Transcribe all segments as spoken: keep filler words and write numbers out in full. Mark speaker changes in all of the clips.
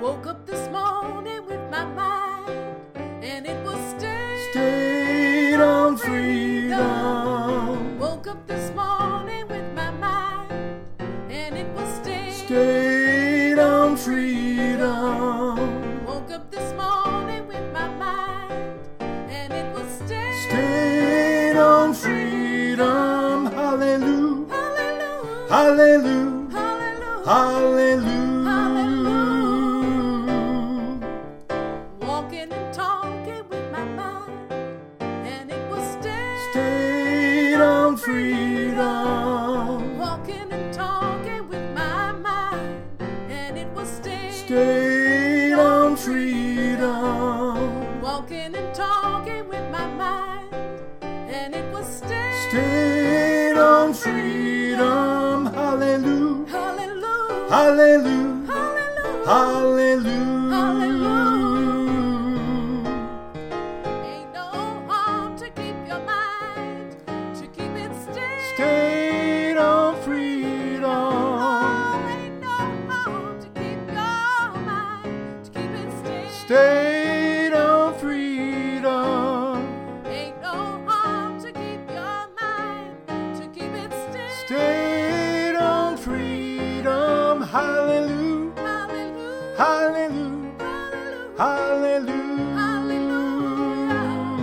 Speaker 1: woke up this morning with my mind, and it was stayed,
Speaker 2: stayed on freedom.
Speaker 1: Woke up this morning with my mind, and it was stayed,
Speaker 2: stayed on freedom.
Speaker 1: Woke up this morning with my mind, and it was stayed,
Speaker 2: stayed on freedom. Hallelujah,
Speaker 1: hallelujah,
Speaker 2: hallelujah,
Speaker 1: hallelujah,
Speaker 2: hallelujah.
Speaker 1: hallelujah. Walking and talking with my mind, and it was stayed,
Speaker 2: stayed on freedom.
Speaker 1: Walking and talking with my mind, and it was stayed,
Speaker 2: stayed on freedom.
Speaker 1: Walking and talking with my mind, and it was stayed,
Speaker 2: stayed on freedom. Hallelujah,
Speaker 1: hallelujah,
Speaker 2: hallelujah,
Speaker 1: hallelujah,
Speaker 2: hallelujah.
Speaker 1: hallelujah. Ain't no harm to keep your mind, to keep it stayed,
Speaker 2: Stayed on freedom.
Speaker 1: Oh, ain't no harm to keep your mind, to keep it stayed,
Speaker 2: Stayed on freedom.
Speaker 1: Ain't no harm to keep your mind, to keep it stayed,
Speaker 2: Stayed on freedom. Hallelujah,
Speaker 1: hallelujah,
Speaker 2: hallelujah,
Speaker 1: hallelujah,
Speaker 2: hallelujah.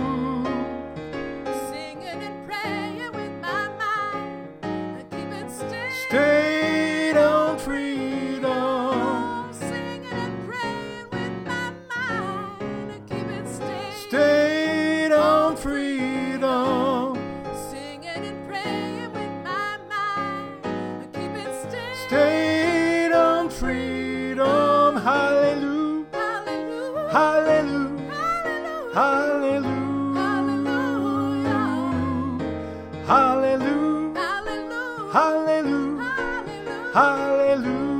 Speaker 1: singing and praying with my mind, to keep it stayed,
Speaker 2: Stayed on freedom.
Speaker 1: Oh, singing and praying with my mind, to keep it stayed,
Speaker 2: Stayed on freedom.
Speaker 1: singing and praying with my mind, to keep it stayed,
Speaker 2: Stayed on freedom. Hallelujah,
Speaker 1: hallelujah,
Speaker 2: hallelujah,
Speaker 1: hallelujah,
Speaker 2: hallelujah,
Speaker 1: hallelujah,
Speaker 2: hallelujah,
Speaker 1: hallelujah,
Speaker 2: hallelujah, hallelujah.